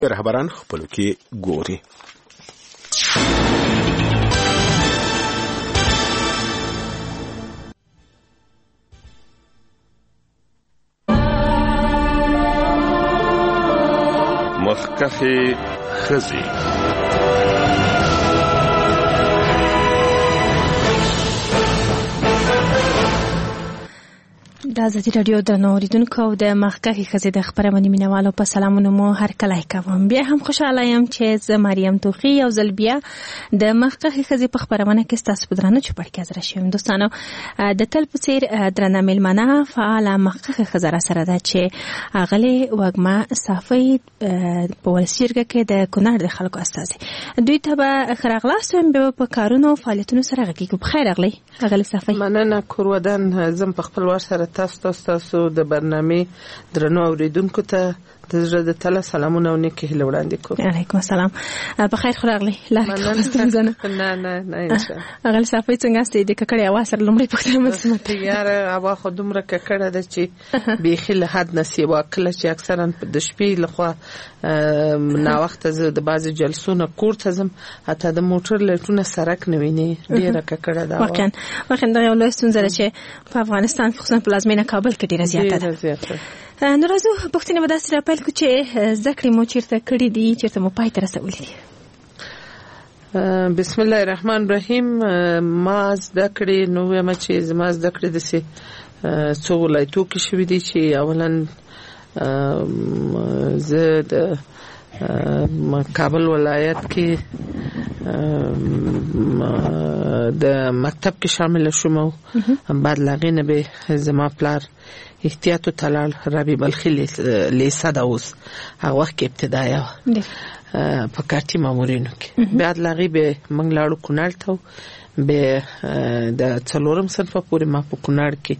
رهبران خپلو کې ګوري. مخکخي ښځې. د ازادي راډیو د اوریدونکو او د مخکخي ښځې د خپرونې مینوالو په سلامونه مو هرکلی کوم. بیا هم خوشحاله یم چې زه مریم توخي یو ځل بیا د مخکخي ښځې په خپرونه کې ستاسو په درانه چوپړ کې حاضره شوم. دوستانو، د تل په څېر درنه مېلمنه فعاله مخکخي ښځه راسره ده چې اغلې وږمه صافۍ په ولسي جرګه کې د کونړ د خلکو استازي. دوی ته به ښه راغلاست ویم، بیا په کارونو او فعالیتونو سره غږیږو. بخیر راغلی اغلې صافۍ. مننه کورودن. زم په خپل وار سره تاسو د برنامه درنو اوریدونکو ته د زړه د تله سلامونه او نیکه هیله وړاندې کوم. علیکم السلام. بخیر خو راغلی. نه انشاءالله. اغل صافۍ څنګه ستې د ککړې اواز سره لومړی پوښتنه مسمت یار هوا خو دومره ککړه ده چې بیخي له حد نه سیوا کله چې اکثرا د شپې لخوا نا وخت زه د بعضی جلسو نه کور ته ځم، حتی د موټر لټونه سرک نه ویني، ډیره ککړه ده. واقعا دا یو لوی ستونزه ده چې په افغانستان خصوصا په پلازمینه کابل کې ډیره زیاته ده. نو راځو پوښتنه به داسې راپیل کړو چې زده کړې مو چیرته کړې دي، چیرته مو پای ته رسولې دي؟ بسم الله الرحمن الرحیم. ما زده کړې نو وایم چې زما زده کړې داسې څو ولایتو کې شوې دي چې اولا زه د کابل ولایت کې د مکتب کې شامل شوم. بعد لاغې نه به زما پلار احتیاط و تلال ربی بلخی لیسه دا اوس هغه وخت کې ابتدایه په کارتي مامورینو کې. بعد لاغې به موږ لاړو کونړ ته، به د 4م صنف پورې ما په کونړ کې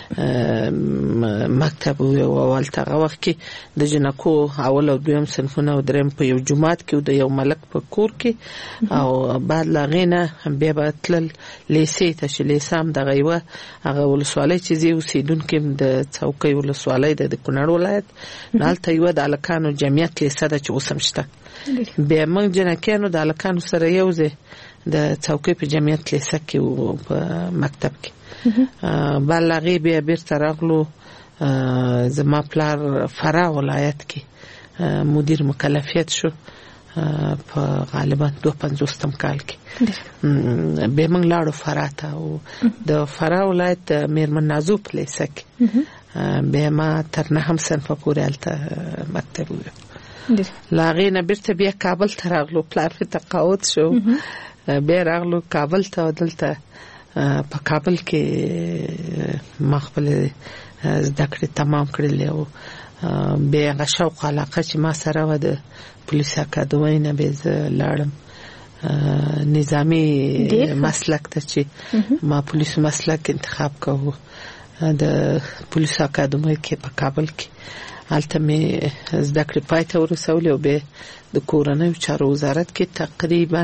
مکتب او اول هغه وخت کې د جنکو اول او دویم صنفونه او دریم په یو جماعت کې د یو ملک په کور کې، او بعد لاغې نه بیا به تلل لیسې ته چې لیسه هم دغه یوه هغه ولسوالۍ چې زه اوسېدونکی یم د څوکۍ ولسوالۍ د کونړ ولایت، هلته یوه د هلکانو جمعیت لیسه ده چې اوس هم شته. بیا موږ جنکیانو د هلکانو سره یو ځای د څوکۍ په جمعیت لیسه کې په مکتب کې. بلغې بیا بیرته راغلو. زما پلار فراه ولایت کې مدیر مکلفیت شو په غالبا 52 کال کې. بیا موږ لاړو فراه ته او د فراه ولایت د میرمن نازو په لیسه کې بیا ما تر 9م صنف پورې هلته مکتب ویم. لاغې نه بیرته بیا کابل ته راغلو. پلار په تقاعد شو، بیا راغلو کابل ته. دلته په کابل کې ما خپل زده کړې تمام کړلې او بیا هغه شوق علاقه چې ما سره و د پولیس اکاډمۍ نه به زه لاړم نظامی مسلک ته چې ما پولیس مسلک انتخاب کوو د پولیس اکاډمۍ کې په کابل کې. هلته مې زده کړې پای ته ورسولې او بیا د کورنیو چارو وزارت کې تقریبا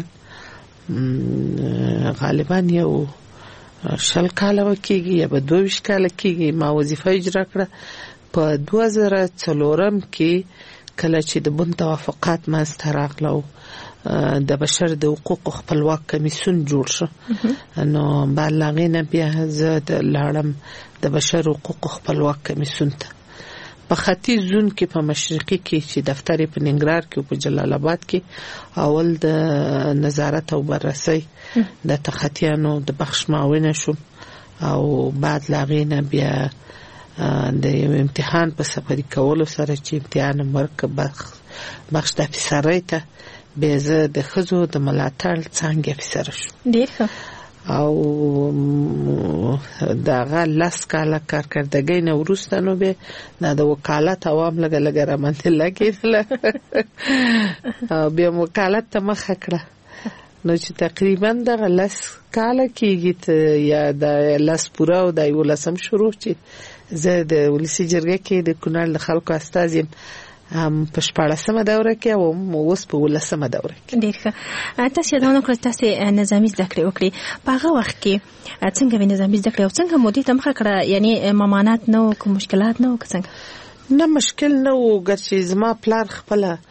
غالبا یو 20 کاله کېږي یا 22 کاله کېږي ما وظیفه اجرا کړه. په 2004 کې کله چې د بن توافقات منځته راغلو د بشر د حقوقو خپلواک کمیسیون جوړ شو، نو بالاغې نه بیا زه د لاړم د بشر حقوقو خپلواک کمیسیون ته په ختیځ زون کې په مشرقي کې چې دفتر په ننګرهار کې او په جلال آباد کې اول د نظارت او بررسي د تخطیانو د بخش معاون شوم، او بعد لاغې نه بیا د یو امتحان په سفري کولو سره چې امتحان مرکه بخش د افسرۍ ته به زه د ښځو د ملاتړ څانګې افسر شوم. ډېر ښه. او دغه 10 کاله کارکردګۍ نه وروسته نو به د وکالت عوام لګه رامنځته لګېدله او بیا وکالت ته مخه کړه. نو چې تقریبا دغه 10 کاله کېږي یا د 10 پوره او د 11 شروع چې زه د ولسي جرګې کې د کونړ د خلکو استازي هم په 14مه دوره کې او اوس په 15مه دوره کې. ډېر ښه. تاسو یادونه کړل تاسو نظامي زده کړې وکړې. په هغه وخت کې څنګه وینې نظامي زده کړې او څنګه مودې ته مخه کړه؟ یعنی ممانعت نه و، کوم مشکلات نه و؟ څنګه؟ نه مشکل نه و، ګرچې زما پلار خپله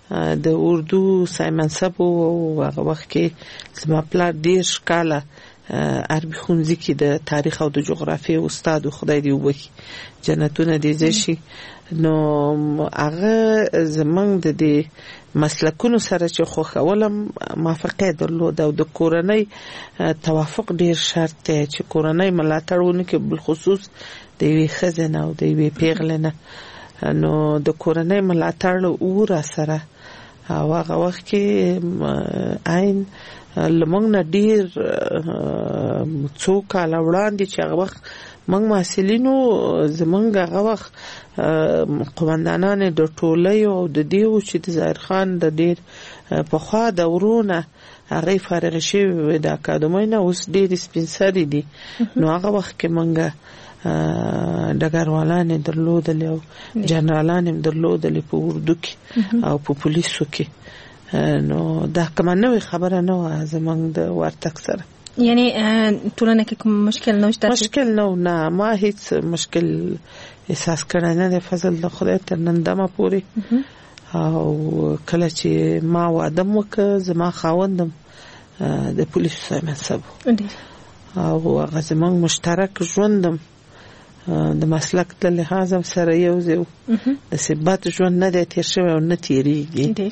د اردو سای منصب او هغه وخت کې زما پلار ډیر کاله عربي ښوونځي کې د تاریخ او د جغرافیې استاد او خدای دې وبخي جنتونه دې زشي نو هغه زمنګ د دې مسلکونو سره چې خوښولم موافقه درلود او د کورنۍ توافق ډیر شرط دی چې کورنۍ ملاتړ ونکړي بل خصوص د یوې ښځې نه او د یوې پیغلې نه نو د کورنۍ ملاتړ ور سره او هغه وخت کې عین لمنګ نه ډیر څو کاله وړاندې چې هغه وخت موږ محصلینو زمونږ هغه وخت قومندانان د ټولۍ او د دیو چې د ظاهر خان د ډیر پخوا د ورونه هغه فارغ شوی د اکاډمۍ نه اوس ډیر سپینسري دي نو هغه وخت کې موږ ډګروالان درلودل او جنرالان درلودل په اردو کې او په پولیسو کې نو دا کومه نوې خبره نه و زمونږ د ورتک سره یعنی ټولنه کې کوم مشکل نشته مشکل نه ما هیڅ مشکل احساس کړی نه د فضل د خدای تر نن دمه پورې او کله چې ما واده وکړ زما خاوندم د پولیسو سای منصب او هغه زمونږ مشترک ژوندم د مسلک د لحاظ سره یو ځای د ثبات ژوند نه دی تیر شوی او نه تیریږي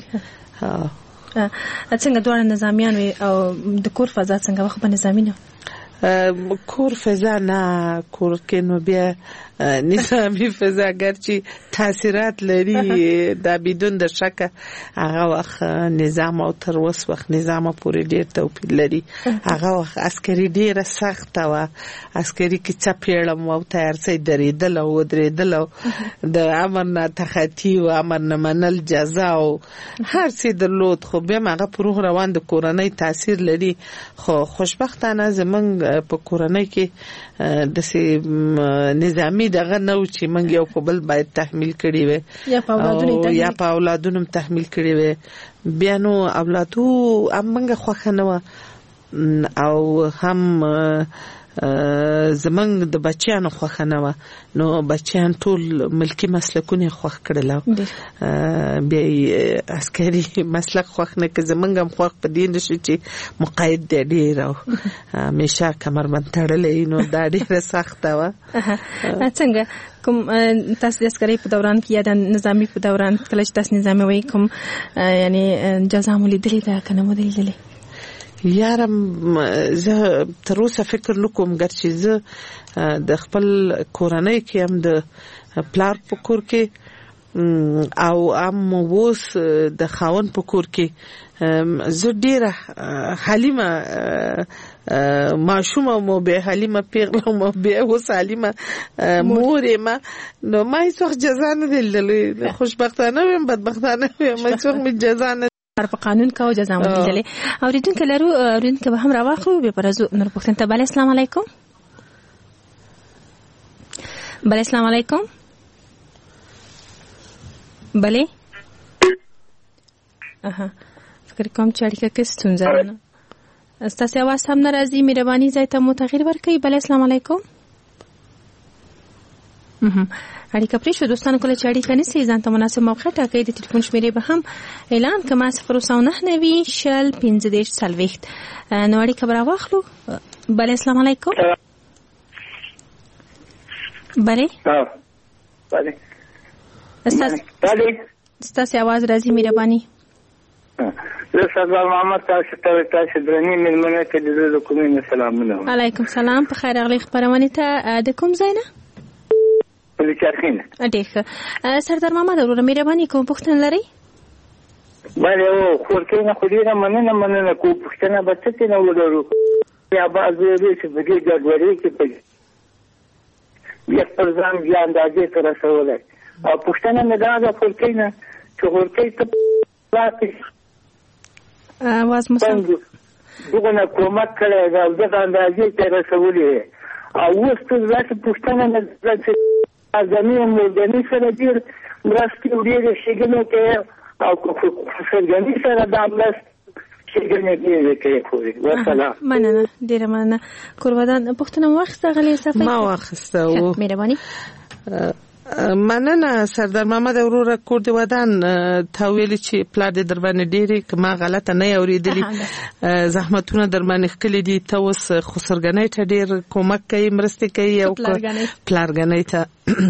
څنګه دوه نظامیان او د کور فضا څنګه وخت په نظامی نه کور فضا نه کور کې نو بیا نظامی فضا ګرچی تاثیرات لري دا بدون د شک هغه وخت نظام او تر اوس وخت نظام پورې ډیر توپیر لري هغه وخت عسکري ډیره سخت و عسکري کې چپېړم او تیار سي درېدل او درېدل د امر نه تخطي او امر نه منل جزا او هر څه درلود خو بیا هغه پروغ روان د کورنۍ تاثیر لري خو خوشبختانه زمونږ په کورنۍ کې د سي نظامی دغه نو چې منګ یو په بل باید تحمیل کړي وي یا په اولادونو تحمیل کړي وي بیا نو اولادو امنګ خوخه نه او هم زمنګ د بچیانو خوخه نه نو بچیان ټول ملکی مسلکونه خوخ کړل بیا عسکري مسلک خوخ نه که زمنګ هم خوخ په دین شي چې مقاید دی ډیر او همیشه کمربند تړلې نو دا ډیره سخته و څنګه کوم تاسو د عسکري په دوران کې یا د نظامی په دوران کله چې تاسو نظامی وای کوم یعنی جزا مو لیدلې ده کنه مو لیدلې یارم زه تر اوسه فکر نکوم ګرچې زه د خپل کورنۍ کې هم د پلار په کور کې او ام ووس د خاون په کور کې زه ډیره حلیمه ماشومه مو به حلیمه پیغله مو به اوس حلیمه مورې ما نو ما هیڅ وخت جزا نه لیدلې خوشبختانه ویم بدبختانه ویم هیڅ وخت مې جزا نه په قانون کا او جزا مدلې اوریدونکو لرو اوریدونکو به هم راوخلو به پرزو نور پښتون ته بل اسلام علیکم بل اسلام علیکم بله فکر کوم چې اړیکه کې ستونزه ده ستاسو आवाज هم ناراضي مهرباني ځای ته متغیر ورکړئ بل اسلام علیکم اړیکه پرې شو دوستانو کله چې اړیکه نسی ځان ته مناسب موقع ټاکئ د ټلیفون شمیرې به هم اعلان کما 099 شل 15 سلويخت نو اړیکه برا واخلو بل اسلام علیکم بله بله ستاسو आवाज راځي مهرباني زه سردار محمد تاسو درنې ملمنه ته د کومې سلامونه علیکم سلام په خیر اغلی خبرونه ته د کوم ځای نه په چرخینه اډیخ سردار محمد ورو مهرباني کوم پښتون لري بله او خورکینه خو دې مننه کو پښتنه بچته نه ولرو یا بعضې چې په دې ګډوډۍ کې په بیا پر ځان بیا اندازې ته رسولی او پښتنه مې دا ده خورکینه چې خورکۍ ته پاتې आवाज مسلم دغه کومک کړی دا دغه اندازې ته رسولې او اوس ته ځکه پښتنه مې چې ازمې مردني سره ډېر مرستې ډېرې ښېګڼې کوي او ښېګڼې سره دا مرستې ښېګڼې ډېرې کوي وسلام مننه ډېره مننه قربان پښتنه واخیسته غلې صفحه ما واخیسته او مهرباني مننه سردار محمد وروره کور دی ودان تا ویل چې پلار دې در باندې ډېری کما غلطه نه اوریدلی زحمتونه در باندې خکلی دي ته اوس خسرګنۍ ته ډېر کومک کوي مرسته کوي او پلارګنۍ ته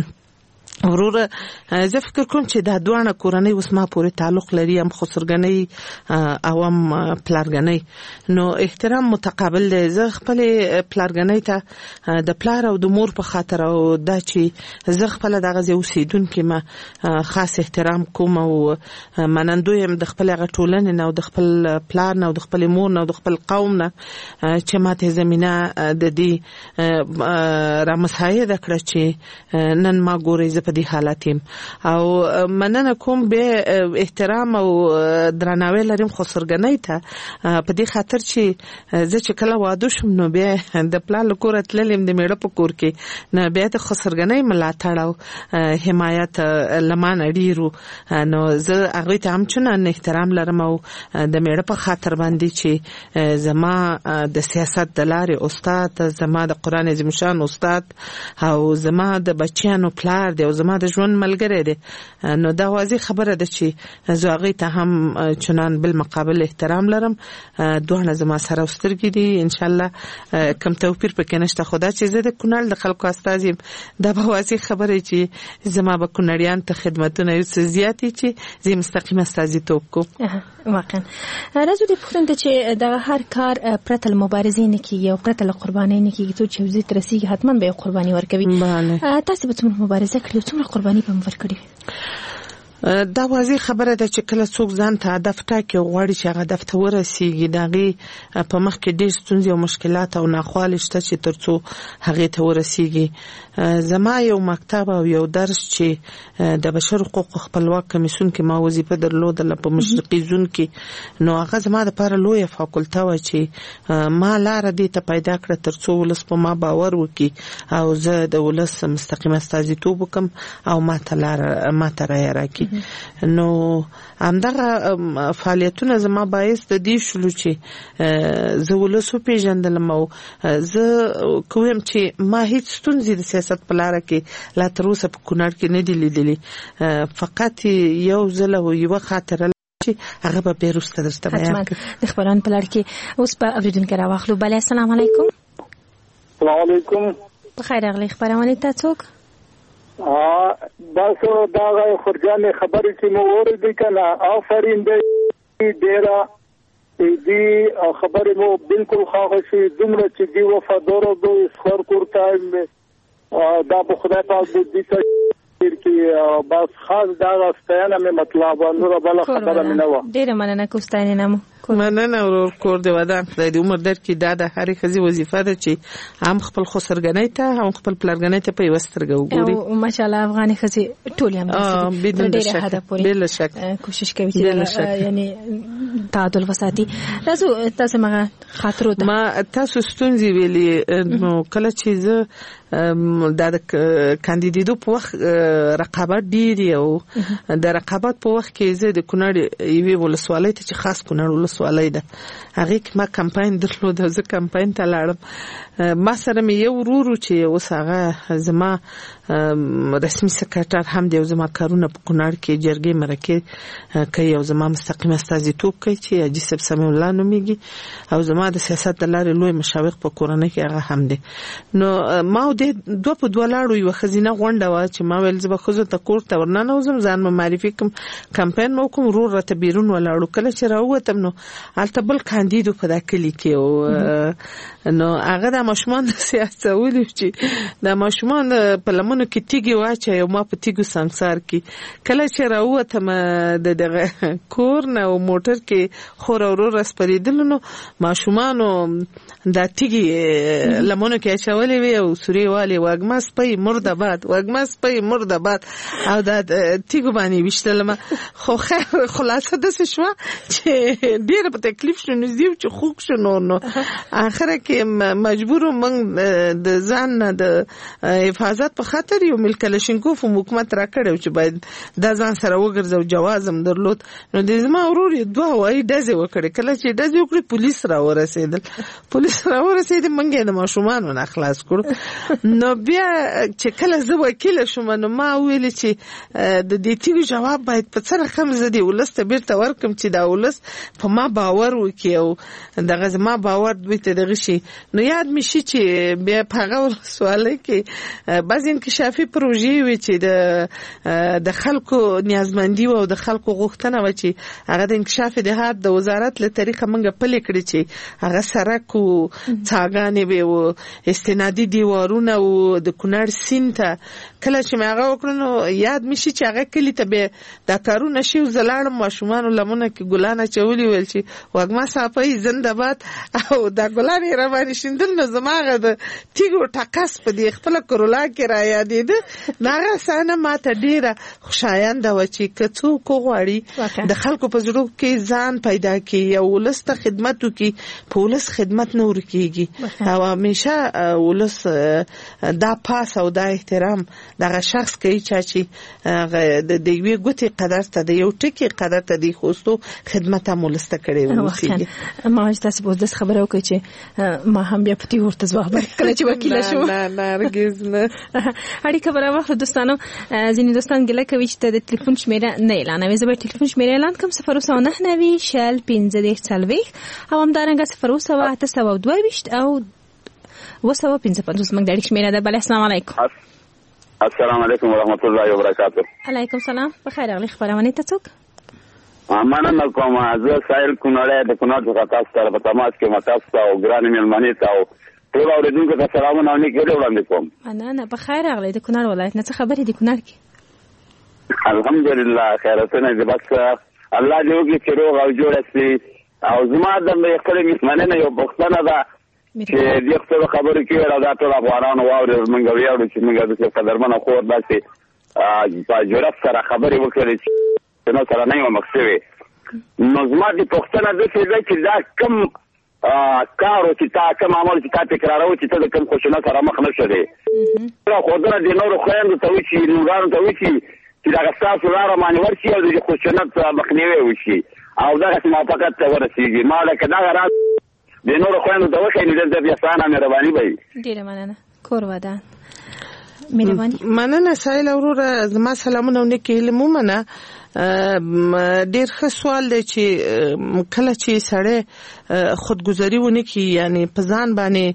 وروره زه فکر کوم چې دا دوه کورنۍ اوس ما پورې تعلق لري هم خسرګنۍ او هم پلارګنۍ نو احترام متقابل دی زه خپل پلارګنۍ ته د پلار او د مور په خاطر او دا چې زه خپل دغه ځای اوسیدونکو ما خاص احترام کوم او منندوی هم د خپل غټولن نه او د خپل پلار نه او د خپل مور نه او د خپل قوم نه چې ماته زمينه د دې را مساعده کړ چې نن ما ګورې په دې حالت او مننه کوم به احترام او درناوی لرم خسرګنۍ ته په دې خاطر چې زه چې کله واده شوم نو به د پلان کور تللم د میړه په کور کې نه به د خسرګنۍ ملاتړ او حمایت لمانه ډیرو نو زه هغه ته هم چنان احترام لرم او د میړه په خاطر باندې چې زما د سیاست د لارې استاد زما د قران عظیم شان استاد او زما د بچیانو پلار دی او زما د ژوند ملګری دی نو دا واضح خبره ده چې زه هغه ته هم چنان بالمقابل احترام لرم دوه زما سره سترګې دي ان شاء الله کم توپیر پکې نشته خدا چې زه د کونړ د خلکو استاد یم دا به واضح خبره چې زما به کونړیان ته خدمتونه یو څه زیاتې چې زه مستقیم استازیتوب کوم واقعا راځو د پوښتنه چې د هر کار پرته مبارزې نه کیږي او پرته قربانۍ نه کیږي ته چې وزې ترسيږي حتما به قرباني ورکوي تاسو به څومره مبارزه کړې څومره قرباني به ورکړي دا واضح خبره ده چې کله څوک ځان ته هدف ټاکي غواړي چې هغه هدف ته ورسیږي دغه په مخ کې ډېر ستونزې او مشکلات او ناخوالې شته چې ترڅو هغه ته ورسیږي زما یو مکتب او یو درس چې د بشر حقوق خپلواک کمیسیون کې ما وظیفه درلوده په مشرقي زون کې نو هغه زما د لپاره لویه فاکولټه و چې ما لار دې ته پیدا کړ ترڅو ولس په ما باور وکړي او زه د ولس مستقیم استازیتوب وکم او ما ته راکړي نو همدغه فعالیتونه زما باعث د دې شلو چې زه ولسو پیژندلم او زه کوم چې ما هیڅ ستونزې د سیاست په لار کې لا تر اوسه په کونړ کې نه دی لیدلې فقط یو ځل او یو خاطر چې هغه به بیرسته درته بیان کړم د خبران په لار کې اوس په اوریدونکو راوخلو بل السلام علیکم السلام علیکم بخیر اغلی خبرونه ته څوک باسو دا خرجان خبرې چې مو اوریدې کنه آفرین دې ډیره دې خبرې مو بالکل خاصه شي دومره چې دی وفادار او خور کوته دا په خدای پاک دې ته کې بس خاص دا ستاینه مې مطلب نور بل خبره مې نه و ډیره مننه کوستاینه نمو مننه ورور کور دی ودان خدای دې عمر درکې دا د هرې خزي وظیفه ده چې هم خپل خسرګنۍ ته هم خپل پلارګنۍ ته په وسترګو وګوري او ماشاءالله افغاني خزي ټول هم ډیره هدف پورې بل شک کوشش کوي چې یعنی تعادل وساتي تاسو مغه خاطر ما تاسو ستونزې ویلي نو کله چې زه د کاندیدېدو په وخت رقابت ډېری او د رقابت په وخت کې زه د کونړ یوې ولسوالۍ ته چې خاص کونړ ولسوالۍ ده هغه کې ما کمپاین درلود زه کمپاین ته لاړم ما سره مې یو ورور چې اوس هغه زما رسمي سکرټر هم دی او زما کارونه په کونړ کې جرګې مرکه کوي او زما مستقیم استازیتوب کوي چې حاجی صاحب سمي الله نوميږي او زما د سیاست د لارې لوی مشاور په کورنۍ کې هغه هم دی نو ما د دوه په دوه لاړو یو خزینه غونډه و چې ما ویل زه خو ته کور ته ورننه وزم ځان معرفي کوم کمپاین مو کوم ورور راته بیرون ولاړو کله چې راووتم نو البته بل کاندیدو په داخلي کې او نو هغه د ماشومان د سیاست ولې چې د ماشومان په لمنو کې تیګي واچي او ما په تیګو سنگسار کې کله چې راووتم د دغه کور نه او موټر کې خور ورور رسپریدل نو ماشومانو د تیګي لمنو کې اچولې وي او سوري والی واګمس پي مردباد او دا تیګو باندې وشتلم خو خلاصه د څه شو چې ډیر په تکلیف شنو زیو چې خوښ شنو نو اخر کې مجبور موږ د ځان د حفاظت په خاطر ماته یو مل کلشینکوف حکومت را کړو چې باید دا ځان سره وګرځو جواز هم درلود نو د زما ورور دوه وای دزه وکړي کله چې دزه وکړي پولیس را ورسېدل منګه د ماشومان نه خلاص کړو نو بیا چې کله زه وکیل شوم نو ما ویل چې د دې تیو جواب باید په څه رقم زدي ولسته بیرته ورکم چې دا ولس په ما باور وکي او دغه زما باور دوی ته دغه شي نو یاد می شي چې بیا په هغه سوال کې بعض انکشافي پروژې وي چې د خلکو نیازمندي او د خلکو غوښتنه و چې هغه د انکشاف دهات د وزارت له طریقه منګه پلي کړی چې هغه سرک او څاګانې به او استنادي دیوارونه او د کونړ سیند ته کله چې هغه وکړنو یاد می شي چې هغه کلی ته به د کارونه شي زلاړم ماشومان لمونه کې ګلانه چولي ویل چې وګما صافي زنده‌باد او د ګلانې رواني شیندل نو زماغه د تیګو ټاکس په دې خپل کرولا کې را یادېد ناغه سانه ماته ډیره خوشایند و چې کڅو کوغړی د خلکو په زړه کې ځان پیدا کی او ولست خدمت وکي په ولس خدمت نور کیږي او همیشه ولس دا پاس او دا احترام دغه شخص کوي چې د یوې ګوتې قدر ته د یو ټکی قدر ته دی خوستو خدمت هم ولسته کړي وسی ما تاسو په دې خبره وکړي چې ما هم بیا پتی ورته ځواب ورکړم چې وکیل شو نه هرگز نه اړیکه برابر دوستانو ځینې دوستان ګله کوي چې د ټلیفون شمیره نه اعلانوي زه به ټلیفون شمیره اعلان کوم 00990 شل 15 او همدارنګه 09822 او 255 موږ د اړیکې شمیره ده. بله السلام علیکم. السلام علیکم ورحمت الله وبرکاته. علیکم سلام. بخیر راغلی. خبرونه ته څوک؟ مننه کوم. زه سایل کونړی د کونړ څخه تاسو سره په تماس کې متاسف او ګران مېلمنې ته او ټول اوریدونکو ته سلامونه او نیکي وړاندې کوم. مننه. بخیر راغلی. د کونړ ولایت نه څه خبرې دي کونړ کې؟ الحمدلله خیراتونه دې بس الله دې وکړي چې روغ او جوړ شي او زما د خپل مېلمنې یو پوښتنه ده چې دې خبرې کې راځه ټول افغانانو واوري موږ ویاړو چې موږ د قدرمنو خور داسې په جرأت سره خبرې وکړي چې نو سره نه یو مخسوي نو زما دې پوښتنه ده چې دا کم کارو چې تا کم عمل چې تا تکرارو چې ته د کم خوشنه سره مخ نه شې دا خودره د نورو خويندو ته وشي نورانو ته وشي چې دا تاسو لاره باندې ورشي او د خوشنه مخنیوي وشي او دا موافقت ته ورسیږي ما لکه دا راځي د نورو خويندو ته وخی نه د بیا سانه مهرباني وي. ډیره مننه. کور ودان. مهرباني. مننه سایل وروره زما سلامونه ونکې لمومنه ډیر ښه سوال دی چې کله چې سړی خودګذری ونه کی یعنی په ځان باندې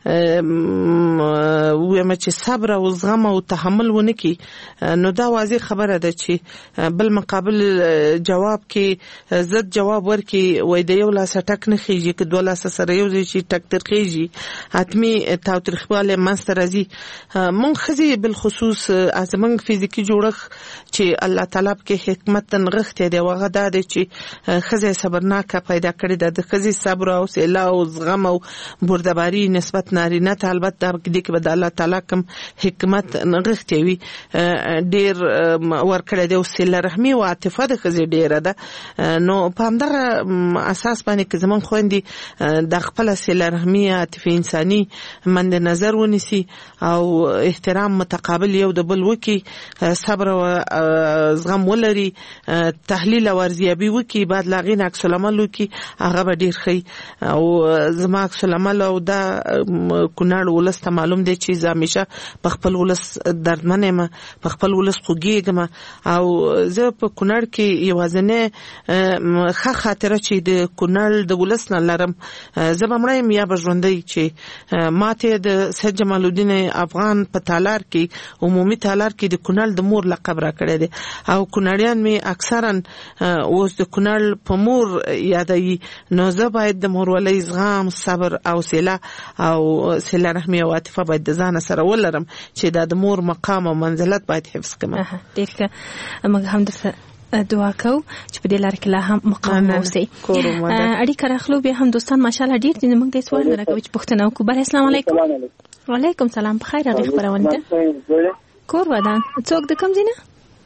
وایم چې صبر او زغم او تحمل ونه کی نو دا واضح خبره ده چې بل مقابل جواب کې زد جواب ورکي وای د یو لاس ټک نه خيږي که دوه لاس سره یو ځي ټک ترخيږي حتمي تاوتریخواله منځ راځي مونږ خزي بل خصوص ازمن فزیکی جوړخ چې الله تعالی کې حکمت تنغخته دی وغه دا دی چې خزي صبرناکه پیدا کړی د خزي صبر او سلا او زغم او بردباری نسبت نارینه ته البته د کې به د الله تعالی کوم حکمت نغخته وي ډیر ورکړی دی او سلا رحمی او عاطفه د خزي ډیره ده نو په همدغه اساس باندې کې زمون خويندې د خپل سلا رحمی عاطفه انساني مند نظر ونیسي او احترام متقابل یو د بل وکي صبر او زغم ولري تحلیل او ارزیابي وکي بعد لاغین عکس العمل وکي هغه به ډیر خي او زما عکس العمل او دا کونړ ولست معلوم دی چې همیشه په خپل ولس دردمنم په خپل ولس خوګیږم او زه په کونړ کې یوازنه ښه خاطره چې د کونړ د ولس نه لرم زه به مړم یا به ژوندۍ چې ماته د سید جمال الدین افغان په تالار کې عمومي تالار کې د کونړ د مور لقب را کړی دی او کونړیان می اکثرا اوس د کونړ په مور یادوي نو زه باید د مورولۍ زغم صبر او سلا او سلا رحمی او عاطفه باید د ځان سره ولرم چې د مور مقام او منزلت باید حفظ کړم. ډیر ښه موږ هم د دعا کوو چې په دې لار کې لا هم مقام اوسئ. اړیکه راخلو بیا هم دوستان ماشاءالله ډیر دي موږ د سوال راکوي چې پوښتنه وکړو. بل السلام علیکم. وعلیکم سلام. بخیر راغلی خبرونه ته کور ودان څوک د کوم ځای نه؟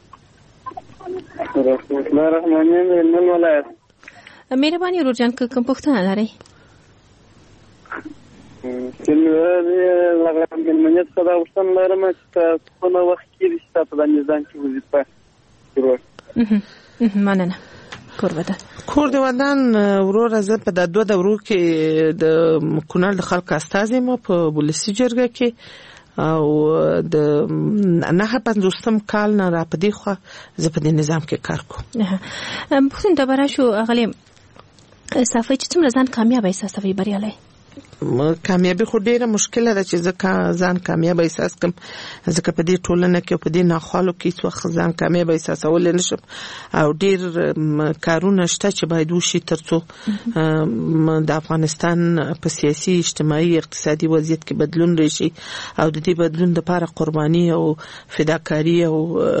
مهرباني ورجان کوم پوښتنه لرئ؟ چې لغړم مېلمنې څخه دا غوښتنه لرم چې څونه وخت کېږي چې تا په دا میزان کې وظیفه شروع مننه. کور د ودان وروره زه په د 2 دورو کې د کونړ د خلک استازي ما په ولسی جرګه کې او د 950 کال نه را پدې خو زه په دې نظام کې کار کوم. بخښنه ته براشو اغلی صافي چې څومره ځان کامیاب احساسوي بریالي کامیابی خو ډیره مشکله ده چې زه ځان کامیاب احساس کوم ځکه په دې ټولنه کې په دې ناخوالو کې څو وخت ځان کامیاب احساسول نشم او ډیر کارونه شته چې باید وشي ترڅو د افغانستان په سیاسي اجتماعي اقتصادي وضعیت کې بدلون راشي او د دې بدلون لپاره قرباني او فداکاری او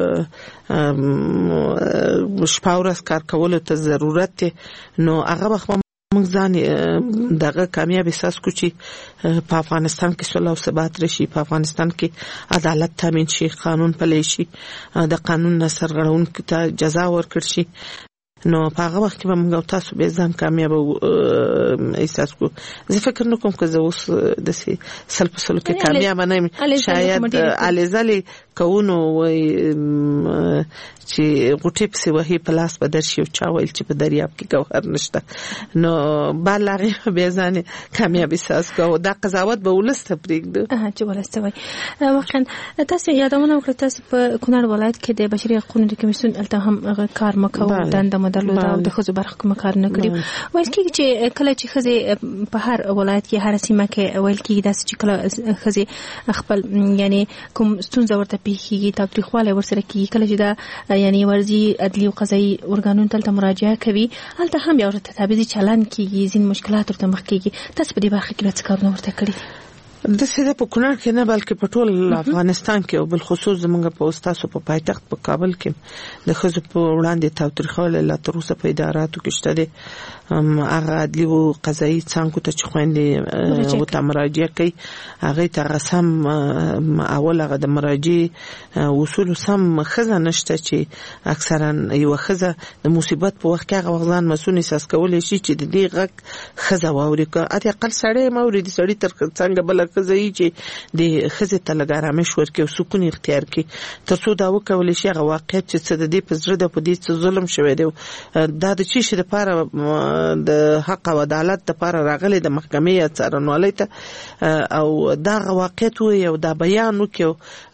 شپاورس کار کولو ته ضرورت دی. نو هغه موږ ځان دغه کامیاب احساس کو چې په افغانستان کې صلح او ثبات راشي، په افغانستان کې عدالت تامین شي، قانون پلی شي، د قانون نه سرغړونکو ته جزا ورکړي شي. نو په هغه وخت کې موږ تاسو به ځان کامیاب احساس کو. زه فکر نکوم چې زه اوس د سلسله کې کامیاب نه یم، شاید عليزالي کوونو وای چې غټي په وਹੀ پلاس په درشي او چا ویل چې په دریاب کې ګوهر نشته. نو بالغه به ځان کامیاب احساس کو. دا قضاوت به ولسته پرېږده چې ولسته وای. واقعا تاسو یادونه وکړه تاسو په کونړ ولایت کې د بشري حقوقو د کمیسیون الته هم کار مکو دنده درلوده او د خزو برخه کوم کار نه کړی. ویل کېږي چې کله چې خزي په هر ولایت کې هر سیمه کې ویل کېږي داسې چې کله خزي خپل یعنی کوم ستونزه ورته پیښیږي تاریخواله ورسره کېږي کله چې دا یعنی ورزي عدلي او قضایي ارګانونو ته مراجعه کوي هلته هم یو تابعي چلن کېږي ځین مشکلات ورته مخ کېږي. تاسو په دې برخه کې څه کارونه ورته کړی د سیده په کونړ کې نه بلکې په ټول افغانستان کې او بل خصوص زمونږ په استاسو په پایتخت په کابل کې د خزو په وړاندې تاریخواله لا تر اوسه په اداراتو کې شته دي. هغه عدلي او قضایي څنګه ته خويندې او ته مراجعه کوي هغه ته رسم اول هغه د مراجعه وصول سم خزه نشته چې اکثرا یو خزه د مصیبت په وخت کې هغه ځان مسؤل احساس کولای شي چې د دې غږ خزه واوري که اته اقل سړی موري دي سړی تر څنګه بل خزه چې د خزه ته لګارامش ورکي او سکون اختیار کی ترڅو دا وکول شي هغه واقعیت چې د دې په زړه د په دې ظلم شوی دی دا د چی شي لپاره د حق او عدالت لپاره راغلي د محکمې څارنوالۍ ته او دا واقعیت وي او دا بیان وکيو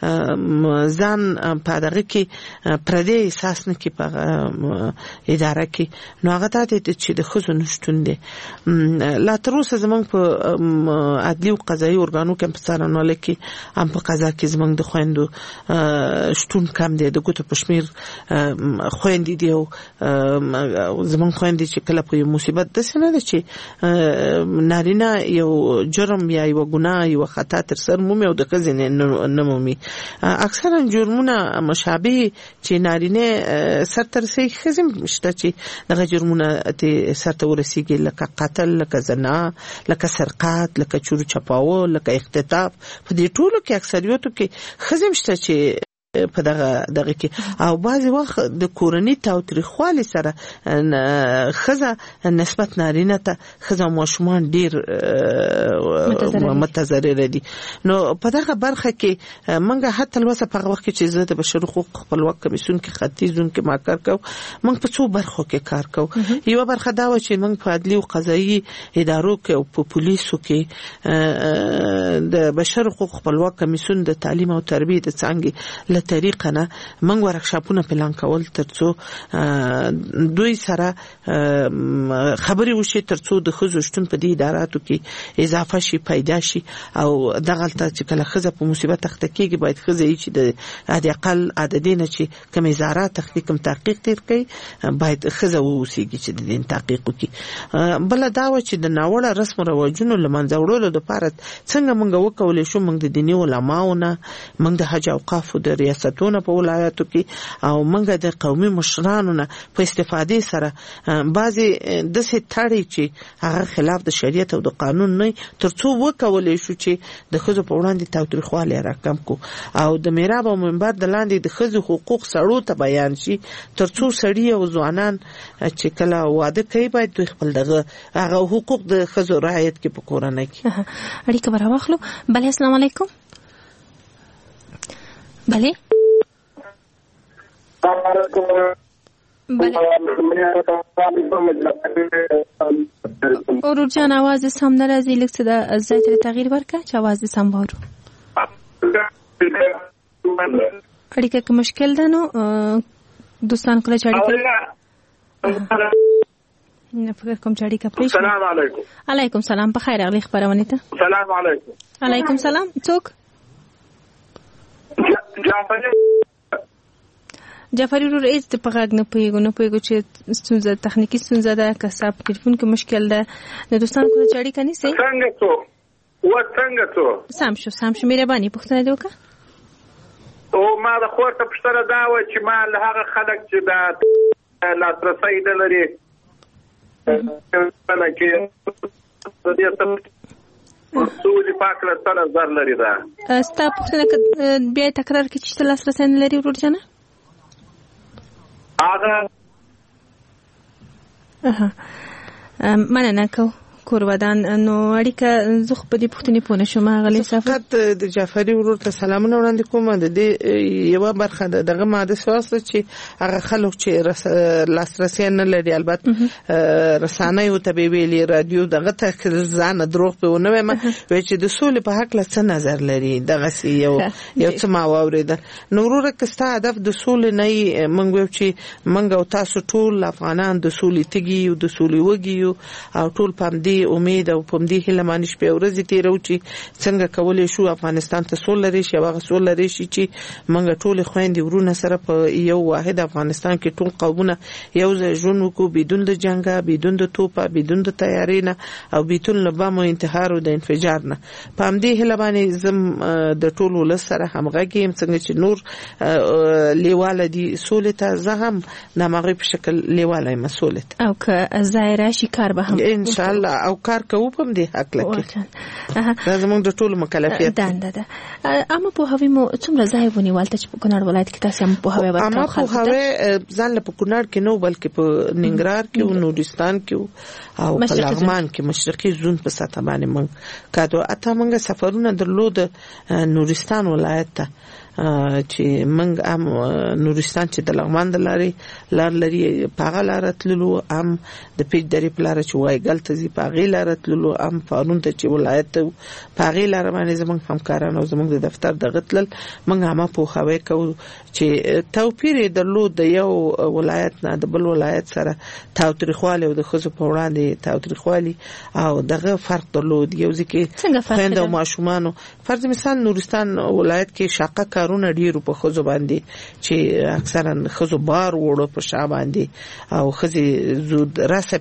ځان په دغه کې پردي احساس نه کی په اداره کې. نو هغه ته چې د خزو نشټون دي لا تر اوسه زمونږ په عدلي او قضایي ارګانو کې په څارنوالۍ کې هم په قضا کې زمونږ د خويندو شتون کم دي د ګوتو پښمیر خويندې دي او زمونږ خويندې چې کله په مصیبت د سنه ده چې نارینه یو جرم یا یو ګناه یو خطا تر سر مومي او د خزینه نه مومي. اکثرا جرمونه مشابه چې نارینه سر تر سي خزم شته چې دغه جرمونه ته سر ته ورسیږي لکه قتل لکه زنا لکه سرقات لکه چور چپاو لکه اختطاف په دې ټولو کې اکثریتو کې خزم شته چې په دغه کې او بعضی وخت د کورنۍ تاوتریخوالي سره خزه نسبت نارینه ته خزه ماشومان ډیر متضرر دي. نو په دغه برخه کې منګه حتی لوسه په وخت کې چې زه د بشري حقوق خپلواک کمیسیون کې ختیځون کې ما کار کوم منګ په څو برخو کې کار کوم. یو برخه دا و چې منګ په عدلي او قضایي ادارو کې او په پولیسو کې د بشري حقوق خپلواک کمیسیون د تعلیم او تربیه د څنګه طریقه نه موږ ورکشاپونه پلان کول ترڅو دوی سره خبري وشي ترڅو د خزو شتون په دې اداراتو کې اضافه شي پیدا شي او دغه چې کله خزه په مصیبت تخته کېږي باید خزه چې د عادي اقل عددینه چې کوم ادارات تحقیق تیر کوي باید خزه ووسیږي چې د دین تحقیق وکړي. بل دا و چې د ناوړه رسم او رواجونو لمنځه وړلو لپاره څنګه موږ وکولای شو موږ د دیني علماونه موږ د حج اوقاف د ریاستونو په ولایتو کې او موږ د قومي مشرانو نه په استفادې سره بعضي د ستړي چې هغه خلاف د شریعت او د قانون نه ترڅو وکولای شو چې د خزو په وړاندې تاوتریخواله راکم کو او د میراب او منبر د لاندې د خزو حقوق سړو ته بیان شي ترڅو سړي او ځوانان چې کله واده کوي باید دوی خپل دغه هغه حقوق د خزو رعایت کې په کورنۍ کې اړیکه برابرخلو. بله السلام علیکم. بله ورور جان आवाज سم نه راځي لکه څه د ځای ته تغییر ورکړه چې आवाज سم وورو اړیکه کې مشکل ده نو دوستان کله چې اړیکه نه فکر کوم چې اړیکه پرې السلام علیکم علیکم سلام په خیر اغلی خبرونه ته السلام علیکم علیکم سلام څوک جعفری ورور ایز ته په غږ نه پوهیږو چې ستونزه تخنیکی ستونزه ده که صاحب ټلیفون کې مشکل ده د دوستانو کله چې اړیکه نیسي څنګه څو سم شو مهرباني پوښتنه دی وکړه او ما د خور ته پوښتنه دا و چې ما له هغه خلک چې د لاسرسی نه لري کې د دې سولې پاک لسنه زر لري دا ستا پوښتنه بیا تکرار کې چې لاسرسی نه لري ورور جانه مننه کو کورودان نو اړیکه زه خو په دې پوښتنې پوه نشم غلې صفات د جعفری ورور ته سلامونه وړاندې کوم د دې یو برخه دغه ماده سواسته چې هغه خلک چې لاسرسي نه لري البته رسانه او طبي ویلي رادیو دغه ته ځان دروغ په ونه وایم چې د سولې په حق له څه نظر لري دغه یو څه ما واورید نو ورور کستا هدف د سولې نه منګو چې منګ او تاسو ټول افغانان د سولې تګي او د سولې وګي او ټول پم امید او پم دې هله مانش په ورځ تیرو چې څنګه کولای شو افغانستان ته سول لري شي هغه سول لري شي چې منګه ټول خويندې ورونه سره په یو واحد افغانستان کې ټول قومونه یو ځای ژوند وکړو بدون د جنگا بدون د توپه بدون د تیاری نه او بدون له بم او انتحار او د انفجار نه پم دې هله باندې زم د ټول ول سره همغږی څنګه چې نور لیواله دي سولې ته زهم نامغه په شکل لیواله مسولت او که ظاهره شکار به هم ان شاء الله او کار کوو په دې حق لکه دا زموږ د ټولو مکلفیت ده اما په هوی مو څومره ځای ونیولته چې په کونړ ولایت کې تاسو هم په هوی ورته اما په هوی ځان له کونړ کې نو بلکې په ننګرهار کې او نورستان کې او په لغمان کې مشرقي زون په ساته باندې موږ کادو اته موږ سفرونه درلود نورستان ولایت ته چې موږ هم نورستان چې د لغمان د لارې پاغه لارتللو هم د پیج درې پلار چې وای ګلته زی پاغه لارتللو هم فارون ته چې ولایت پاغه لار باندې زموږ همکارانو زموږ د دفتر د غتلل موږ هم په خوي کو چې توپیر درلود د یو ولایت نه د بل ولایت سره تاوتریخواله او د خزو په وړاندې تاوتریخواله او دغه فرق درلود یو ځکه خويند او ماشومان فرض مثال نورستان ولایت کې شاقه کارونه ډیرو په خزو باندې چې اکثرا خزو بار وړو په شا باندې او خزي زود راسه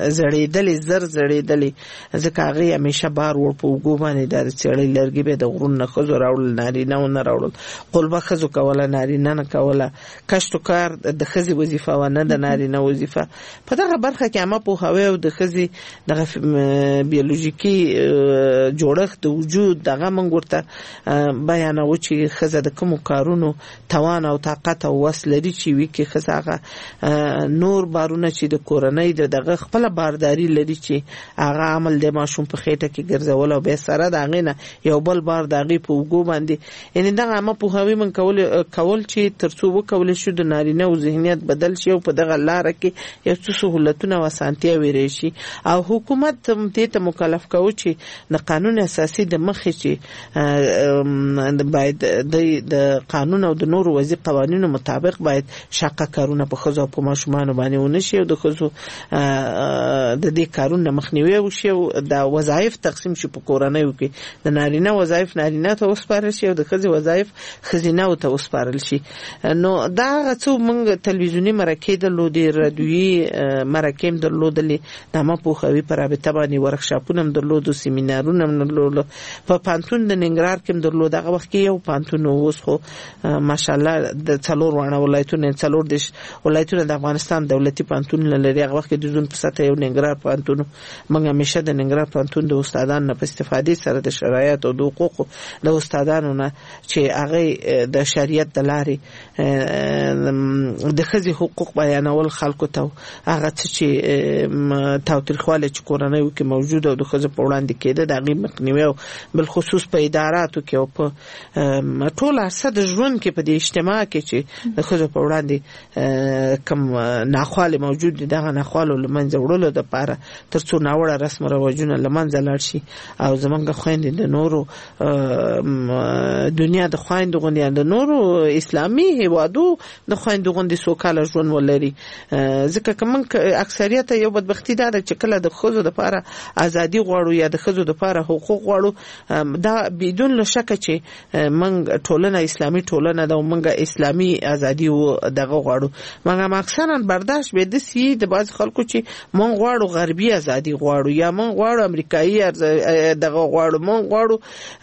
زړېدلې ځکه هغه همیشه بار وړ په وګو باندې د چړې لرګي به د غرون خزو راول ناري نه راول قلبه خزو کوله ناري نه کوله کشت کار د خزي وظیفه و نه د ناري نه وظیفه په دغه برخه کې اما په هوا او د خزي دغه بیولوژیکی جوړښت د وجود دغه منګورته بیانو چې خزه د کوم کارونو توان او طاقت او وس لري چې وی کې خزاغه نور بارونه چې د کورنۍ دغه خپل بارداری لري چې هغه عمل د ماشوم په خېټه کې ګرځول او به سره دغه نه یو بل بار دغه په وګو باندې یعنی دغه اما په هوی من کول چې ترڅو وکول شو د نارینه او ذهنیت بدل شي او په دغه لار کې یو څه سہولتونه او اسانتیا ویری شي او حکومت ته مکلف کوي چې د قانون اساسي د مخې چې باید د قانون او د نور وضعي قوانینو مطابق باید شاقه کارونه په خزو په ماشومان باندې ونشي او د خزو د دې کارونه مخنیوي وشي او د وظایف تقسیم شي په کورنۍ کې د نارینه وظایف نارینه ته وسپارل شي او د خزي وظایف خزینه ته وسپارل شي نو دا څو موږ تلویزیونی مرکې درلودې رادیویي مرکې درلودلې د ما په خوي پر رابطه باندې ورکشاپونه درلودو سیمینارونه درلودو په پانتون د ننګرهار کې درلود هغه وخت کې یو پانتون اوس خو ماشاءالله د څلور وانه ولایتونه د افغانستان دولتي پانتون لري هغه وخت د زون په ساته یو ننګرهار ننګرهار پوهنتون موږ همیشه د ننګرهار پوهنتون د استادانو نه په استفادې سره د شرایط او د حقوقو د استادانو نه چې هغه د شریعت د لارې د ښځې حقوق بیانول خلکو ته هغه چې تاوتریخوالی چې کورنیو کې موجود او د ښځو په وړاندې کېده د هغې مخنیوي او بالخصوص په اداراتو کې او په ټول عرصه د ژوند کې په دې اجتماع کې چې د ښځو په وړاندې کم ناخوالی موجود دي دغه ناخوالو له منځه وړلو دپاره تر څو ناوړه رسم او رواجونه له منځه لاړ شي او زمونږ خویندې د نورو دنیا د خویندو غوندې د نورو اسلامي هیوادو د خویندو غوندې سوکاله ژوند ولري. ځکه که موږ اکثریت یو بدبختي دا ده چې کله د ښځو دپاره ازادي غواړو یا د ښځو دپاره حقوق غواړو دا بدون له شکه چې موږ ټولنه اسلامي ټولنه ده او موږ اسلامي ازادي دغه غواړو. موږ اکثرا برداشت به داسې د بعض خلکو چې موږ غواړو غربي ازادي غواړو یا موږ غواړو امریکایي دغه غواړو موږ غواړو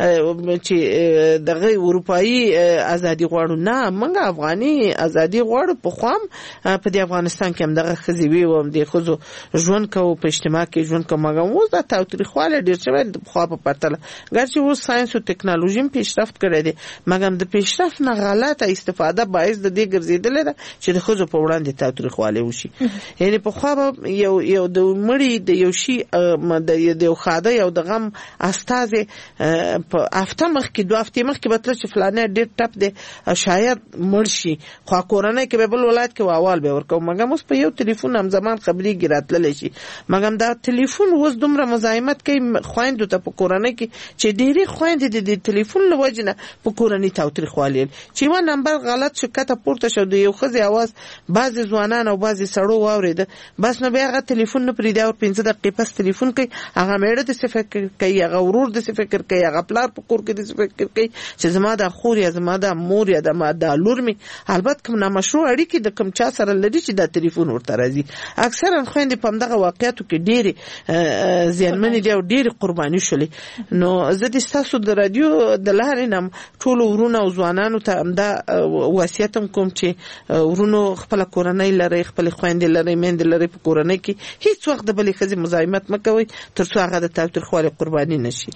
چې دغه اروپایي ازادي غواړو. نه موږ افغاني ازادي غواړو. په خوام په د افغانستان کې هم دغه ښځې وي او د ښځو ژوند کوو په اجتماع کې ژوند کوو. مګر اوس دا تاوتریخوالی ډېر شوی د پخوا په پرتله ګرچې اوس ساینس او ټکنالوژي هم پیشرفت کړی دی مګر د پیشرفت نه غلطه استفاده باعث د دې ګرځېدلی ده چې د ښځو په وړاندې تاوتریخوالی وشي. یعنې پخوا به یو د مړي د یو شي د یو ښادۍ او د غم استازی په هفته مخکې 2 هفتې مخکې به تله چې فلانی ډېر ټپ دی شاید مړ شي خو کورنۍ کې به بل ولایت کې احوال به ورکوو. مګر اوس په یو تلیفون همزمان خبرېږي راتللی شي. مګر دا تلیفون اوس دومره مزاحمت کوي خویندو ته په کورنۍ کې چې ډېرې خویندې د تلیفون له وجې نه په کورنۍ تاوتریخوالی چې یوه نمبر غلط شو کته پورته شو د یو ښځې اواز بعضې ځوانان او بعضې سړو واورېده بس نو بیا هغه تلیفون نه پرېږدي او 15 دقیقې پس تلیفون کوي. هغه میړه داسې فکر کوي هغه ورور داسې فکر کوي هغه پلار په کور کې داسې فکر کوي چې زما د خور یا زما د مور یا د لور مې البته کوم نامشروع اړیکې د کوم چا سره لري چې دا تلیفون ورته راځي. اکثرا خویندې په همدغه واقعیاتو کې ډېرې زیانمنې دي او ډېرې قرباني شولې. نو زه د ستاسو د رادیو د لارې نه ټولو ورونو او ځوانانو ته همدا وصیت هم کوم چې ورونو خپله کورنۍ لرئ خپلې خویندې لرئ میندې لرئ په کورنۍ کې هیڅ وخت د بلې ښځې مزاحمت مه کوئ تر څو هغه د تاوتریخوالي قرباني نه شي.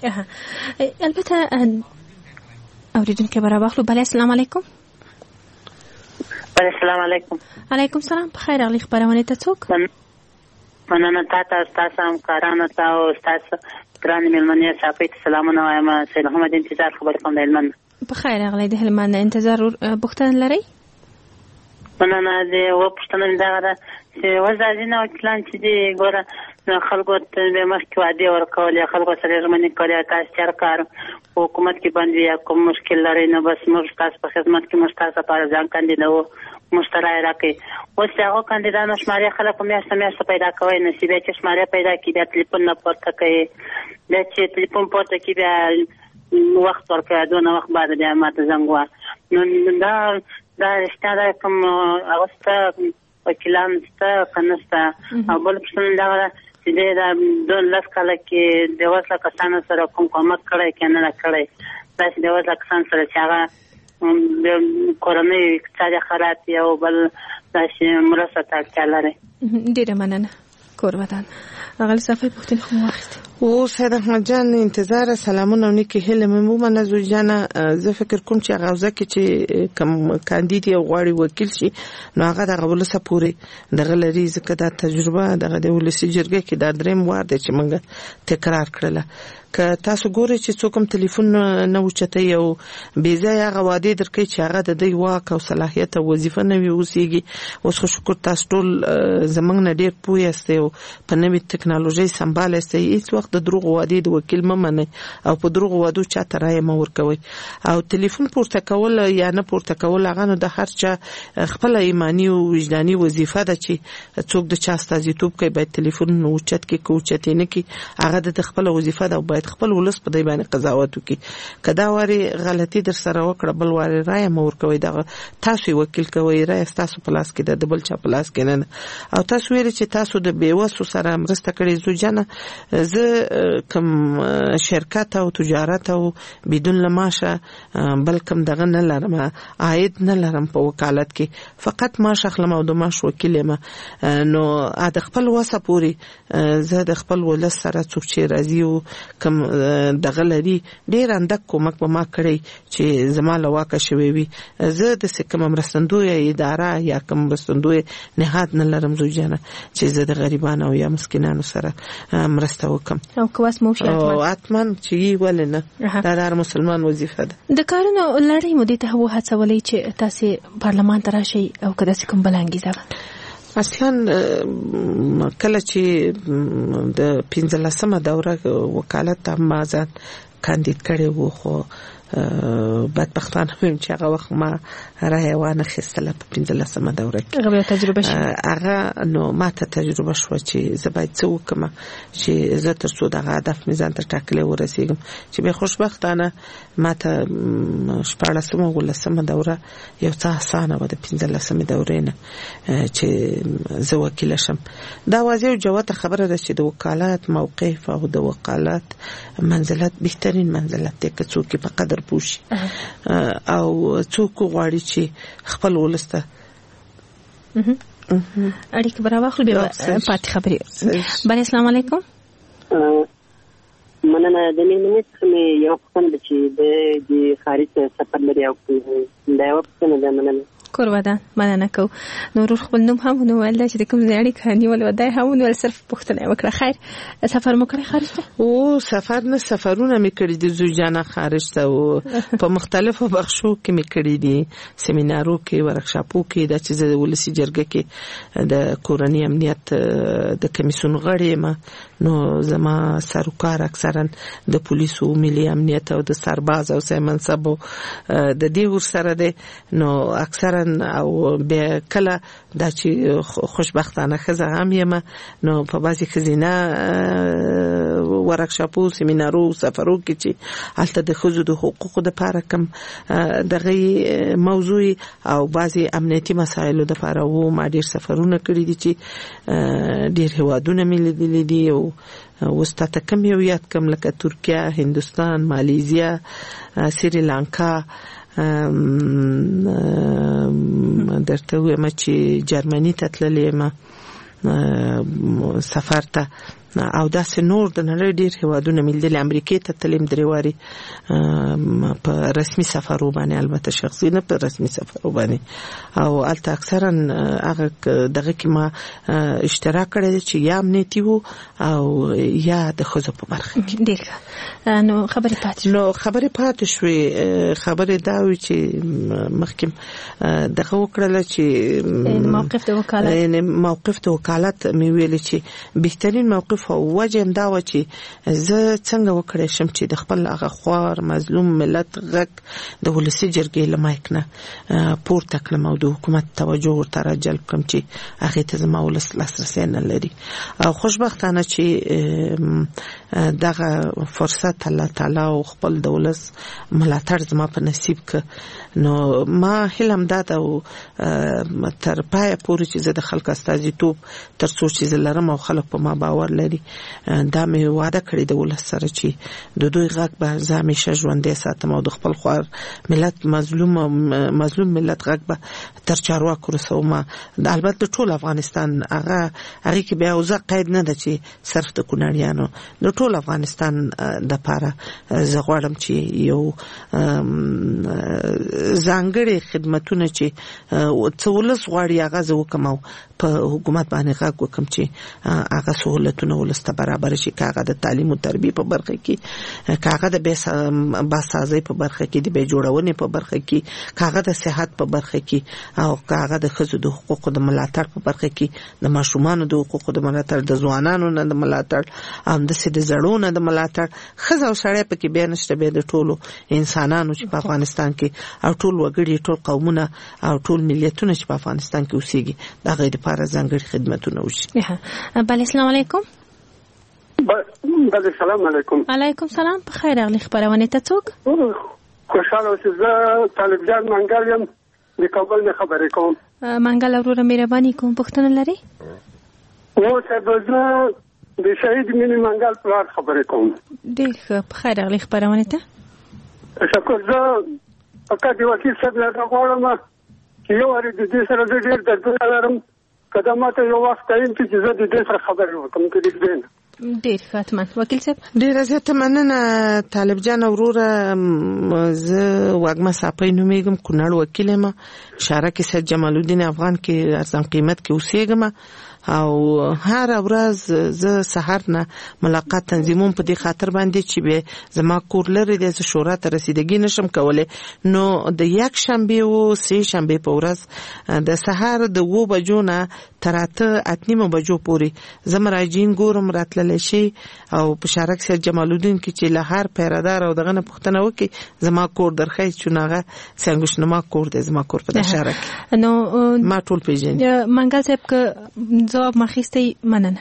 البته اوریدونکي به راواخلو. بله السلام علیکم. بله السلام علیکم. علیکم سلام. په خیر راغلی خپرونې ته څوک؟ مننه تاته ستاسو همکارانو ته او ستاسو ګرانې مېلمنې صافۍ ته سلامونه وایم. سید محمد انتظار خبرې کوم د هلمند. په خیر راغلی د هلمند. انتظار پوښتنه لرئ؟ مننه. د یوه پوښتنه مې دغه ده چې اوس دا ځینې وکیلان چې دي ګوره خلکو ته به مخکې وعدې ورکولې خلکو سره ژمنې کولې تاسو چې هر کار په حکومت کې بند وي یا کوم مشکل لرئ نو بس موږ ستاسو په خدمت کې موږ ستاسو لپاره ځان کاندیدوو موږ ته رایې راکړئ. اوس د هغو کاندیدانو شمارې خلک په میاشته میاشته پیدا کوی نه شي. بیا چې شمارې پیدا کړي بیا تلیفون نه پورته کوي. بیا چې تلیفون پورته کړي بیا وخت ورکوي دونه وخت بعد بیا ماته زنګ ووهه. نو دا رښتیا ده کوم هغه شته وکیلان شته که نه شته؟ او بله پوښتنه دغه ده چې دی دا 12 کاله کې د 10 کسانو سره کوم کومک کړی که نه ده کړی داسې د 10 کسانو سره چې هغه د کورنۍ اقتصاد خراب وي او بل داسې مرسته ته اړتیا لري. ډېره مننه کوربدان. اغل صفحه پوښتنه خو واخیسته. او سید احمد جان انتظار سلامونه نیکی هله ممنه زو جان. زه فکر کوم چې غوځه کې چې کم کاندید یو غواړي وکیل شي نو هغه دغه ولسه پوری دغه لري ځکه دا تجربه دغه د ولسی جرګه کې دا دریم وار دی چې موږ تکرار کړله. که تاسو ګورئ چې څوک هم تلیفون نه اوچتوي او بې ځایه هغه وعدې درکوي چې هغه د دوی واک او صلاحیت او وظیفه نه وي اوسېږي. اوس خو شکر تاسو ټول زموږ نه ډېر پوه یاستئ او په نوې ټکنالوژۍ سمبال یاستئ. هېڅ وخت د دروغو وعدې د وکیل مه منئ او په دروغو وعدو چاته رایه مه ورکوئ. او تلیفون پورته کول یا نه پورته کول هغه نو د هر چا خپله ایماني او وجداني وظیفه ده چې څوک د چا استازیتوب کوي باید تلیفون اوچت کړي که اوچت یې نه کړي هغه د خپله وظیفه ده او باید خپل ولس په دې باندې قضاوت وکړي. که دا واري غلطي در سره وکړه بل واري رایه مه ورکوئ. دغه تاسو وکیل کوئ رایه ستاسو په لاس کې ده د بل چا په لاس کې نه. او تاسو ویلي چې تاسو د بېوسو سره مرسته کړې زو جانه. زه کوم شرکت او تجارت او بدون لماشه بل کوم دغه نه لرم عاید نه لرم په وکالت کې فقط ماش اخلم او د ماش وکیل یم نو د خپل وسه پوری زه د خپل ولس سره څوک چې راضي او کوم دغه لري ډیر اندک کومک به ما کړی چې زما له واکه شوی وي زه د کوم مرستندوی اداره یا کوم مرستندوی نهاد نه لرم زوی جانه چې زه د غریبانو او یا مسکینانو سره مرسته وکم او کواس مو شي اتمن چې ولنه دا هر مسلمان وظیفه ده د کارونو لړۍ مو د ته وه هڅولې چې تاسو پارلمان ته راشئ او کله چې کوم بلانګیزه اصلا کله چې د 15مه دوره وکالت ته ما ځان کاندید کړی وو خو بدبختانه هم چې هغه وخت ما رای وانه خستله په 15مه دوره کې هغه تجربه شوه هغه نو ما ته تجربه شوه چې زه باید څه وکړم چې زه تر څو دغه هدف مې ځان ته ټاکلی ورسېږم چې بیا خوشبختانه ما ته 14مه 15مه دوره یو څه اسانه وه د 15مې دورې نه چې زه وکیله شم دا واضح او جوته خبره ده چې د وکالت موقف او د وکالت منزلت بهترین منزلت دی که څوک په قدر پوشي او څوک غواړي چې خپل ولسته اړیکه براوخل به پاتې خبرې بل السلام علیکم مننه د نن څخه یو څه چې د خارج سفر لري او دا یو څه نه مننه کورواده مننه کو نور خپل نوم هم نو ول چې کوم ځای اړیکه نیول ودای هم ول صرف پښتنه وکړه خیر سفر مو کړی خارج ته او سفر نه سفرونه مې کړی دي زوجانه خارج ته او په مختلفو بخشو کې مې کړی دي سیمینارو کې ورکشاپو کې د چې ولسی جرګه کې د کورنۍ امنیت د کمیسیون غړی ما نو زما سرکار اکثرا د پولیسو ملي امنیت او د سرباز او سیمنصبو د دې ور سره ده نو اکثرا او به کله د چې خوشبختانه خزه هم یم نو په بازي خزینه ورکشاپو سیمینارو سفرو کې چې البته د خزو د حقوقو د لپاره کوم دغه موضوع او بازي امنیتي مسایلو د لپاره وو ما ډیر سفرونه کړی دي چې ډیر هوادونه مې لیدلي دي او وسته کم یو یاد کم لکه ترکیه هندستان مالیزیا سریلانکا درته وایم چې جرمني ته تللې ما سفر ته او داسې نور د نړۍ ډیر هوادونه ملي امریکای ته تلم دریواري په رسمي سفر وبانه البته شخصي نه په رسمي سفر وبانه او البته اکثرا هغه دغه کې ما اشتراک کړی چې یا امنیتي وو او یا د خزو په برخه کې ډیر نو خبرې پاتې شوې خبرې دا وی چې مخکې دغه وکړل چې موقف د وکالت مې ویل چې بهترین موقف او وجه دا و چې زه څنګه وکړې شم چې د خپل هغه خوار مظلوم ملت غږ د ولسی جرګې لمایک نه پورته کړم او د حکومت توجه ورته جلب کړم چې هغه ته زما ولس لاسرسي نه لري او خوشبختانه چې دغه فرصت الله تعالی او خپل د ولس ملاتړ زما په نصیب ک نو ما هلم دا او تر پای پورې چې زه د خلک استازیتوب تر څو چې لرم او خلک په ما باور لري دا مې وعده کړې د ولس سره چې د دوی غږ به زه همیشه ژوندی ساتم او د خپل خوار ملت مظلوم ملت غږ به تر چارواکو رسوم البته ټول افغانستان هغه کې بیا وزه قید نه ده چې صرف د کونړیانو د ټول افغانستان د لپاره زه غواړم چې یو ځانګړي خدماتونه چې څولس غواړي هغه زه وکم او په حکومت باندې غږ وکم چې هغه سہولتونه ولسته برابر شي کاغه د تعلیم او تربیه په برخه کې کاغه د باسازي په برخه کې د به جوړونې په برخه کې کاغه د صحت په برخه کې او کاغه د خزو د حقوقو د ملاتړ په برخه کې د ماشومان د حقوقو د ملاتړ د ځوانانو نه د ملاتړ هم د سید زړونو د ملاتړ خزو او سړی په کې بیان نشته به د ټولو انسانانو چې په افغانستان کې او ټول وګړي ټول قومونه او ټول ملیتونه چې په افغانستان کې اوسېږي دا غیر لپاره ځانګړي خدماتونه وشي بل السلام علیکم بل السلام علیکم علیکم سلام په خیر اغلی خبرونه ته څوک خوشاله اوسئ زه طالب جان منګل یم د کابل نه خبرې کوم منګل وروره مهرباني کوم پښتنه لري او څه زه د شهید مینې منګل پلار خبرې کوم. ډېر ښه، په خیر راغلی خپرونې ته. تشکر. زه فقط د وکیل صاحب نه غواړم چې یو وارې د دې سره زه ډېر دردونه لرم، که دا ماته یو وخت تعین کړي چې زه د دې سره خبرې وکړم که نږدې نه. ډېر ښه، حتما وکیل صاحب. ډېره زیاته مننه طالب جان وروره. زه وږمه صافۍ نومېږم، کونړ وکیل یم، شارع کې سید جمال الدین افغان کې ارزان قیمت کې اوسېږم او هر ورځ زه سحر نه ملاقات تنظیموم په دې خاطر باندې چې به زما کور لري د شورا ته رسیدګي نشم کولای. نو د یک شنبه او سه شنبه په ورځ د سحر د 2 بجو نه تر 8:30 بجو پورې زمراجین ګورم راتلل شي او په شارع کې جمال الدین کې چې له هر پیرادار او دغه نه پښتنه وکي زما کور درخې چونغه څنګه کور د زما کور په شارع کې. نو ما ټول پیژنې منګل صاحب که جواب مخېستې مننه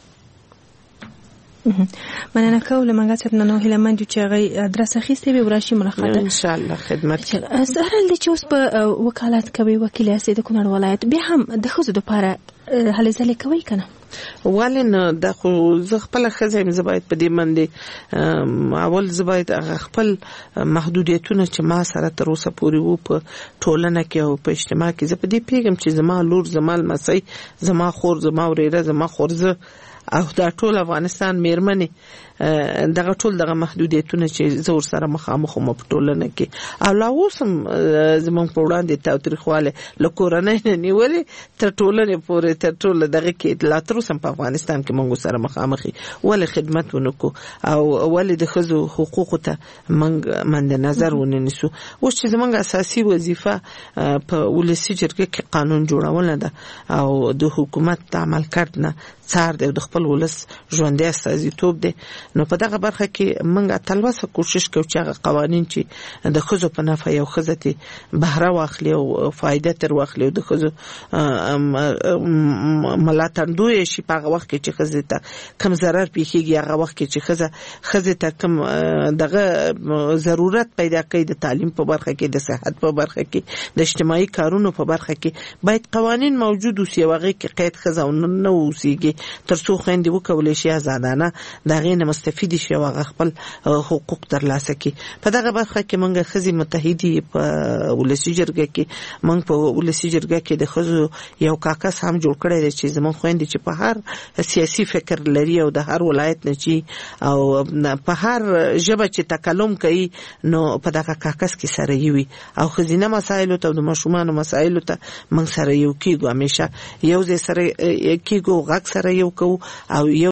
کوله منګل صاحب نو هلمند چې هغه ادرس اخیستې به ورشي ملاقات ان شاء الله خدمت. سره د چې اوس په وکالت کوي وکیل اسید کونړ ولایت به هم د خزو لپاره هلې ځلې کوي کنه ولنه د خو زه خپل خزم زبایت په دې باندې اول زبایت خپل محدودیتونه چې ما سره تر اوسه پورې وو په ټولنه کې او په اجتماع کې زه په دې پیغام چې زما لور زما مسي زما خور زما وريره زما خورزه او دا ټول افغانستان میرمنې دغه ټول دغه محدودیتونه چې زور سره مخامخ مو په ټولنه کې او لا اوسم زمون په وړاندې تاوتریخواله لکورنۍ نه نیولې تر ټولنه پورې تر ټول دغه کې لا تر اوسم په افغانستان کې موږ سره مخامخي ول خدمت ونکو او ول د خزو حقوق ته من نظر وننسو. اوس چې زمونږ اساسي وظیفه په ولسی جرګه کې قانون جوړول ده او د حکومت عمل کړنه څار د خپل ولس ژوندۍ استازیتوب دی. نو په دغه برخه کې موږ تلوسه کوشش کوو چې هغه قوانين چې د خزو په نفع یو خزته بهره واخلي او فائدې تر واخلي د خزو ملاتندوی شي په هغه وخت کې چې خزته کم ضرر پیږي هغه وخت کې چې خزته کم دغه ضرورت پیدا کوي د تعلیم په برخه کې د صحت په برخه کې د اجتماعي کارونو په برخه کې باید قوانين موجود وي هغه کې قید خزو نه وسیږي ترڅو خويندې وکولې شي آزادانه دغه نه مستفید شي او خپل حقوق ترلاسه کړي. په دغه برخه کې موږ خزي متحدي په ولسی جرګه کې موږ په ولسی جرګه کې د خزو یو کاکس هم جوړ کړی دی چې زموږ خويندې چې په هر سیاسي فکر لري او د هر ولایت نه چی او په هر ژبه چې تکلم کوي نو په دغه کاکس کې سره یوي او خزینه مسایل ته د مشومان مسایل ته موږ سره یو کیږو همیشه یو ځای سره کیږو غږ سره یو کو او